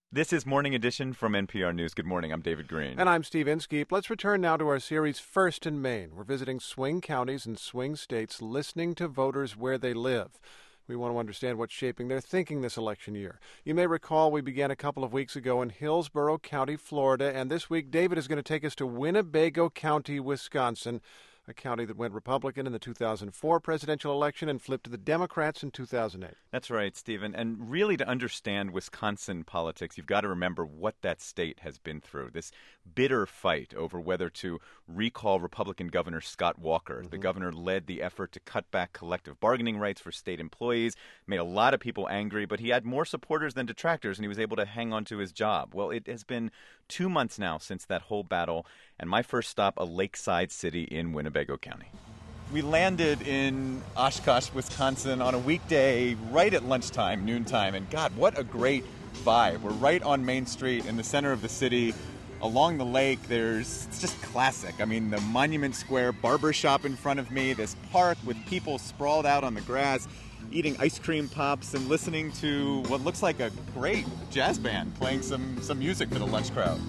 This is Morning Edition from NPR News. Good morning. I'm David Green. And I'm Steve Inskeep. Let's return now to our series First in Maine. We're visiting swing counties and swing states, listening to voters where they live. We want to understand what's shaping their thinking this election year. You may recall we began a couple of weeks ago in Hillsborough County, Florida, and this week David is going to take us to Winnebago County, Wisconsin, a county that went Republican in the 2004 presidential election and flipped to the Democrats in 2008. That's right, Stephen. And really, to understand Wisconsin politics, you've got to remember what that state has been through. This bitter fight over whether to recall Republican Governor Scott Walker. The governor led the effort to cut back collective bargaining rights for state employees, made a lot of people angry, but he had more supporters than detractors, and he was able to hang on to his job. Well, it has been 2 months now since that whole battle, and my first stop, a lakeside city in Winnebago County. We landed in Oshkosh, Wisconsin on a weekday right at lunchtime, noontime, and God, what a great vibe. We're right on Main Street in the center of the city. Along the lake, it's just classic. I mean, the Monument Square barber shop in front of me, this park with people sprawled out on the grass, eating ice cream pops and listening to what looks like a great jazz band playing some music for the lunch crowd.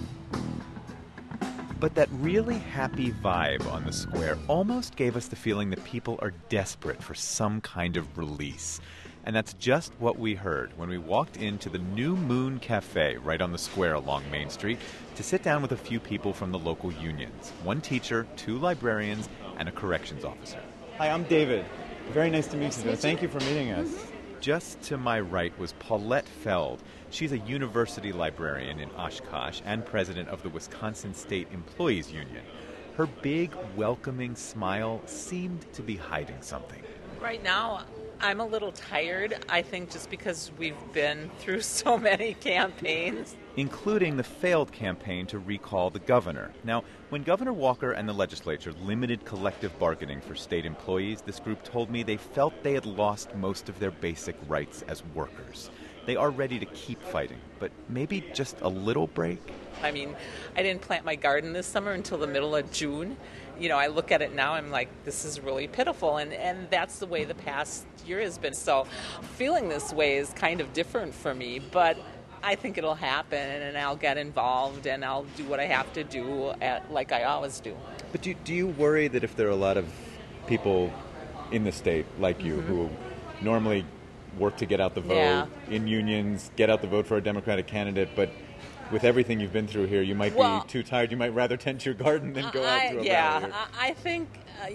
But that really happy vibe on the square almost gave us the feeling that people are desperate for some kind of release. And that's just what we heard when we walked into the New Moon Cafe right on the square along Main Street to sit down with a few people from the local unions. One teacher, 2 librarians, and a corrections officer. Hi, I'm David. Very nice to meet you. Thank you for meeting us. Just to my right was Paulette Feld. She's a university librarian in Oshkosh and president of the Wisconsin State Employees Union. Her big, welcoming smile seemed to be hiding something. Right now, I'm a little tired, I think, just because we've been through so many campaigns. Including the failed campaign to recall the governor. Now, when Governor Walker and the legislature limited collective bargaining for state employees, this group told me they felt they had lost most of their basic rights as workers. They are ready to keep fighting, but maybe just a little break? I mean, I didn't plant my garden this summer until the middle of June. You know, I look at it now, I'm like, this is really pitiful, and that's the way the past year has been. So feeling this way is kind of different for me, but I think it'll happen, and I'll get involved, and I'll do what I have to do, like I always do. But do you worry that if there are a lot of people in the state like you who normally work to get out the vote in unions, get out the vote for a Democratic candidate, but with everything you've been through here, you might be too tired. You might rather tend your garden than go out to a battle. I think,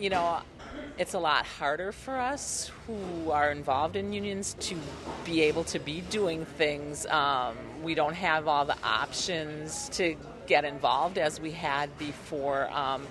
it's a lot harder for us who are involved in unions to be able to be doing things. We don't have all the options to get involved as we had before.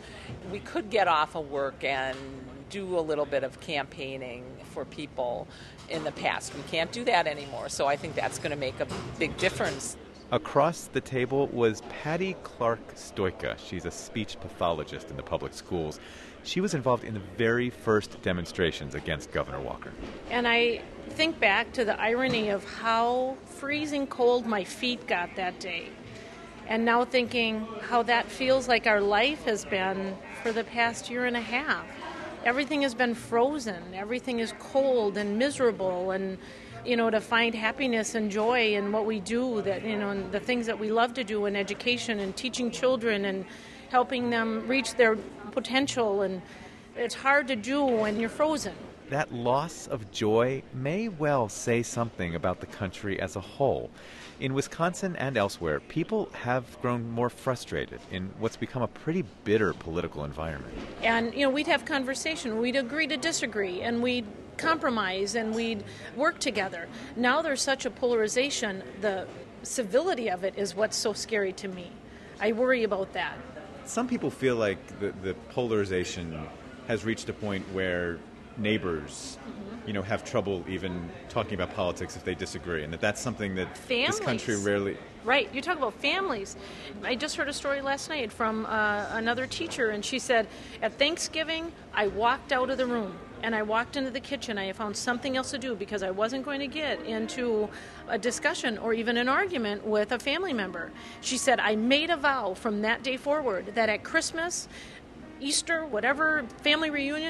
We could get off of work and do a little bit of campaigning for people in the past. We can't do that anymore, so I think that's going to make a big difference. Across the table was Patty Clark Stoika. She's a speech pathologist in the public schools. She was involved in the very first demonstrations against Governor Walker. And I think back to the irony of how freezing cold my feet got that day. And now thinking how that feels like our life has been for the past year and a half. Everything has been frozen. Everything is cold and miserable, and to find happiness and joy in what we do, and the things that we love to do in education and teaching children and helping them reach their potential, and it's hard to do when you're frozen. That loss of joy may well say something about the country as a whole. In Wisconsin and elsewhere, people have grown more frustrated in what's become a pretty bitter political environment. And, we'd have conversation, we'd agree to disagree, and we'd compromise, and we'd work together. Now there's such a polarization, the civility of it is what's so scary to me. I worry about that. Some people feel like the polarization has reached a point where neighbors, have trouble even talking about politics if they disagree, and that's something that families. This country rarely... Right, you talk about families. I just heard a story last night from another teacher, and she said, at Thanksgiving, I walked out of the room, and I walked into the kitchen. I found something else to do because I wasn't going to get into a discussion or even an argument with a family member. She said, I made a vow from that day forward that at Christmas, Easter, whatever family reunion,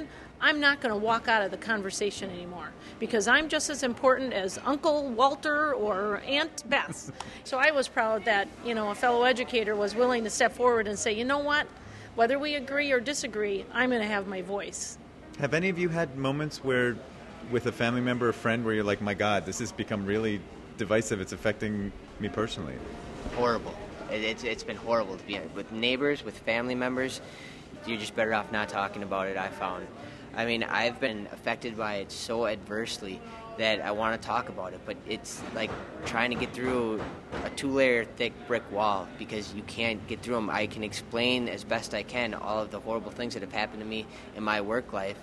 I'm not going to walk out of the conversation anymore because I'm just as important as Uncle Walter or Aunt Beth. So I was proud that, a fellow educator was willing to step forward and say, you know what, whether we agree or disagree, I'm going to have my voice. Have any of you had moments where, with a family member or friend, where you're like, my God, this has become really divisive, it's affecting me personally? Horrible. It's been horrible to be with neighbors, with family members. You're just better off not talking about it, I found. I mean, I've been affected by it so adversely that I want to talk about it, but it's like trying to get through a 2-layer thick brick wall because you can't get through them. I can explain as best I can all of the horrible things that have happened to me in my work life,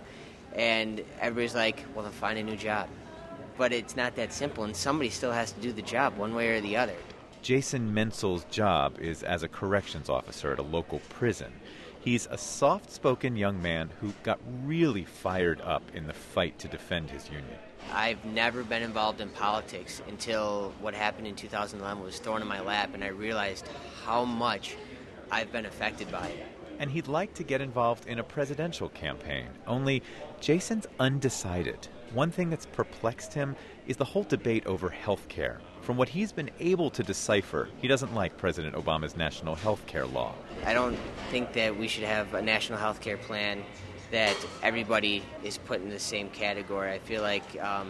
and everybody's like, well, then find a new job. But it's not that simple, and somebody still has to do the job one way or the other. Jason Mensel's job is as a corrections officer at a local prison. He's a soft-spoken young man who got really fired up in the fight to defend his union. I've never been involved in politics until what happened in 2011 was thrown in my lap, and I realized how much I've been affected by it. And he'd like to get involved in a presidential campaign, only Jason's undecided. One thing that's perplexed him is the whole debate over health care. From what he's been able to decipher, he doesn't like President Obama's national health care law. I don't think that we should have a national health care plan that everybody is put in the same category. I feel like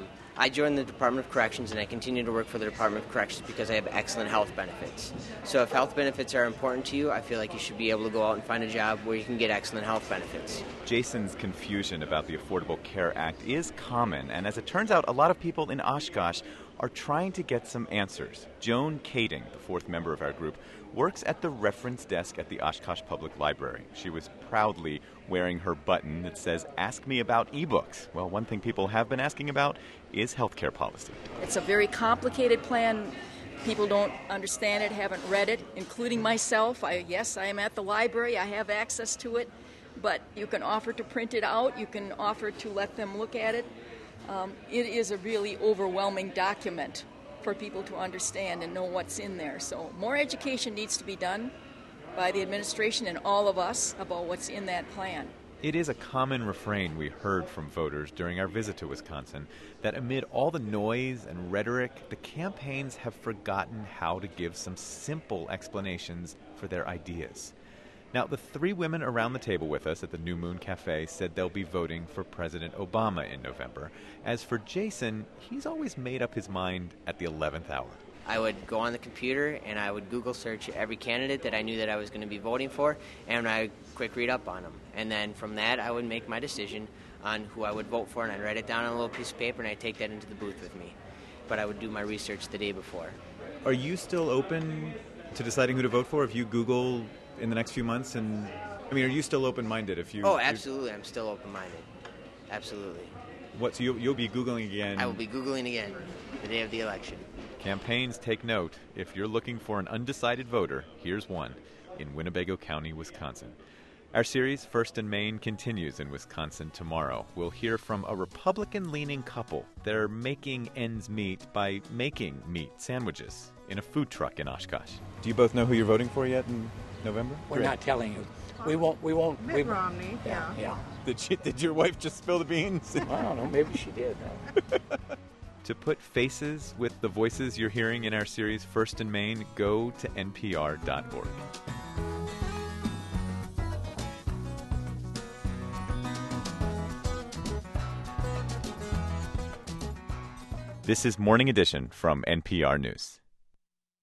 I joined the Department of Corrections, and I continue to work for the Department of Corrections because I have excellent health benefits. So if health benefits are important to you, I feel like you should be able to go out and find a job where you can get excellent health benefits. Jason's confusion about the Affordable Care Act is common, and as it turns out, a lot of people in Oshkosh are trying to get some answers. Joan Kading, the fourth member of our group, works at the reference desk at the Oshkosh Public Library. She was proudly wearing her button that says, "Ask me about ebooks." Well, one thing people have been asking about is healthcare policy. It's a very complicated plan. People don't understand it, haven't read it, including myself. Yes, I am at the library. I have access to it. But you can offer to print it out. You can offer to let them look at it. It is a really overwhelming document for people to understand and know what's in there. So more education needs to be done by the administration and all of us about what's in that plan. It is a common refrain we heard from voters during our visit to Wisconsin that amid all the noise and rhetoric, the campaigns have forgotten how to give some simple explanations for their ideas. Now, the three women around the table with us at the New Moon Cafe said they'll be voting for President Obama in November. As for Jason, he's always made up his mind at the 11th hour. I would go on the computer and I would Google search every candidate that I knew that I was going to be voting for, and I would quick read up on them. And then from that, I would make my decision on who I would vote for, and I'd write it down on a little piece of paper, and I'd take that into the booth with me. But I would do my research the day before. Are you still open to deciding who to vote for if you Google in the next few months? And I mean, are you still open-minded if you... Oh, absolutely. I'm still open-minded. Absolutely. What, so you'll be Googling again? I will be Googling again the day of the election. Campaigns, take note. If you're looking for an undecided voter, here's one in Winnebago County, Wisconsin. Our series, First and Main, continues in Wisconsin tomorrow. We'll hear from a Republican-leaning couple. They're making ends meet by making meat sandwiches in a food truck in Oshkosh. Do you both know who you're voting for yet in November? We're not telling you. We won't. Mitt Romney, yeah. Did your wife just spill the beans? I don't know. Maybe she did. To put faces with the voices you're hearing in our series, First and Main, go to npr.org. This is Morning Edition from NPR News.